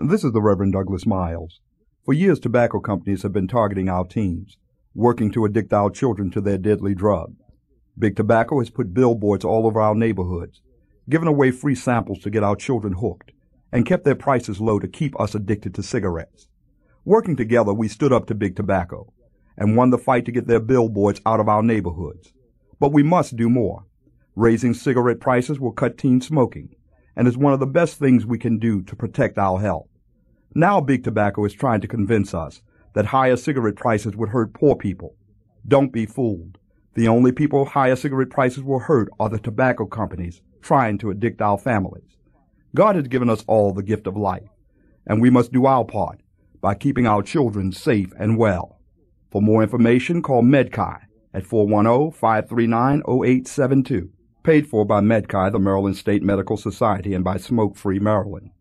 This is the Reverend Douglas Miles. For years, tobacco companies have been targeting our teens, working to addict our children to their deadly drug. Big Tobacco has put billboards all over our neighborhoods, given away free samples to get our children hooked, and kept their prices low to keep us addicted to cigarettes. Working together, we stood up to Big Tobacco and won the fight to get their billboards out of our neighborhoods. But we must do more. Raising cigarette prices will cut teen smoking, and is one of the best things we can do to protect our health. Now Big Tobacco is trying to convince us that higher cigarette prices would hurt poor people. Don't be fooled. The only people higher cigarette prices will hurt are the tobacco companies trying to addict our families. God has given us all the gift of life, and we must do our part by keeping our children safe and well. For more information, call MedChi at 410-539-0872. Paid for by MedChi, the Maryland State Medical Society, and by Smoke Free Maryland.